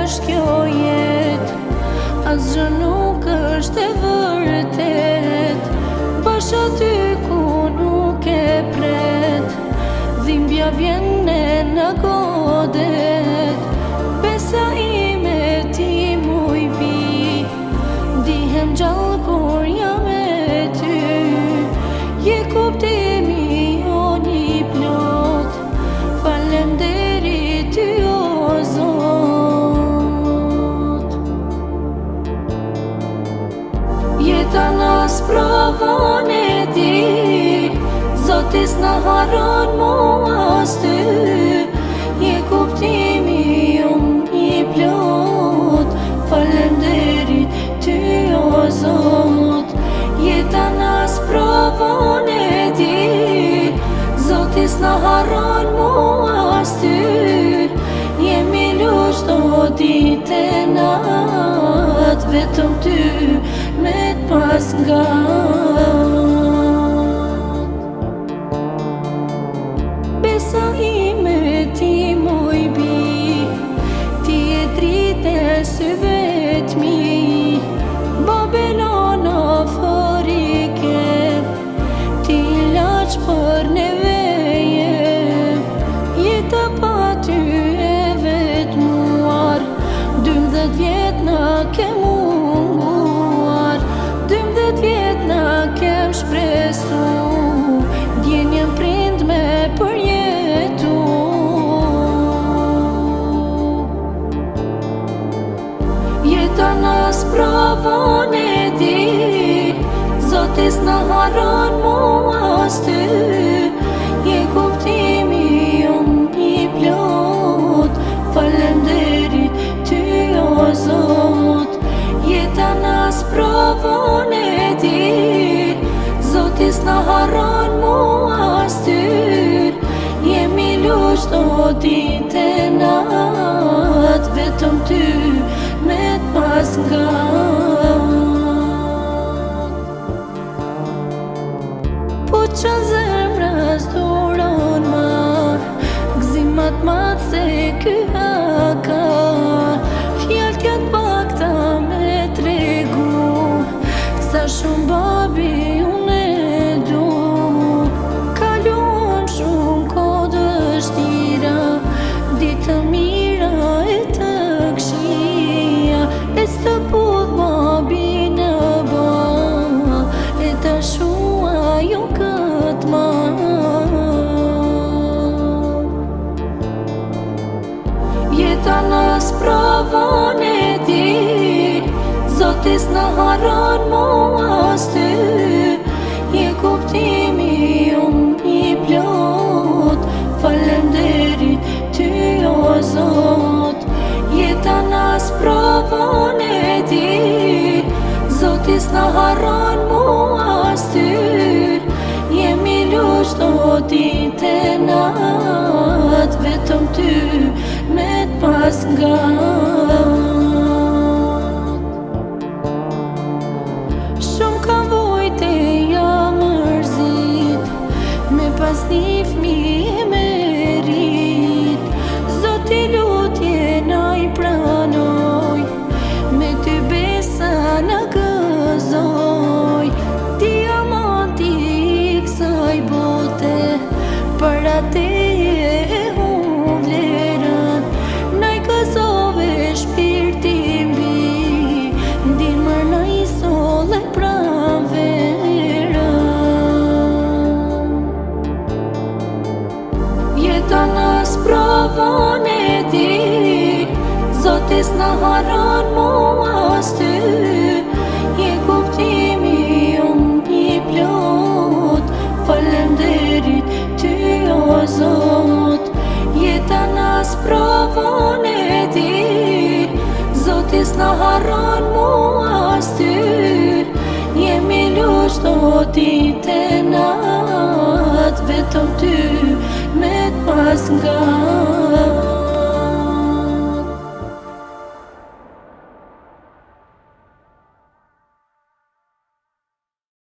është kjo jet, asgjë nuk është e vërtet. Bash aty ku nuk e pret, dhimbja vjen e në godet. Besa ime ti muj vi, dihem gjallë kur jam e ty. Je kuptimi jo një plot, falenderit ty o Zot. Jeta nas provon e di, Zotis na haron mua ty. Je kuptimi jo një plot, falenderit ty o Zot. Jeta nas provon e di, Zotis na haron mua ty. Jemi lush do ditë e nat, vetëm ty me t'pas ngat. Besa ime ti muj bi, ti e dritë e syve t'mi. Babelona fërike, ti laq për neveje. Jeta pa ty e vetmuar, 12 vjet na ke munguar. 12 vjet na kem shpresu, djenjem prind me përjetu. Jeta nas provon e di, Zotis na haron mua ty. Je kuptimi jo një plot, falenderit ty o Zot. Jeta nas provon e di, Zotis na haron mua ty. Jemi lush do ditë e nat, vetëm ty me t'pas ngat. Po qa zemra s'duron ma, gzimat ma se ky haka. Fjall't janë pakta me tregu, sa shumë babi unë e du. Kaluan shumë kohë dështira, ditë mira e të kshia. E së pudh babi në ba, e të shua jo këtë ma. Jeta nas provon e di, Zotis na haron mua ty. Je kuptimi jo një plot, falenderit ty o Zot. Jeta nas provon e di, Zotis na haron mua ty. Jemi lush do ditë e nat, vetëm ty me t'pas ngat. Shumë kam vujt e jam mërzit, me pas një fmi e merit. Zoti lutje na i pranoj, me ty besa na gëzoj. Diamanti i kësaj bote, për atë e vlerën. Na i gëzove shpirtin bi, ndin mër na i sole pran verën. Jeta nas provon e di, Zotis na haron mua ty. Je kuptimi jo një plot, falenderit ty o Zot. Jeta nas provon e di, Zotis na haron mua ty. Jemi lush do ditë e nat, vetëm ty me t'pas ngat.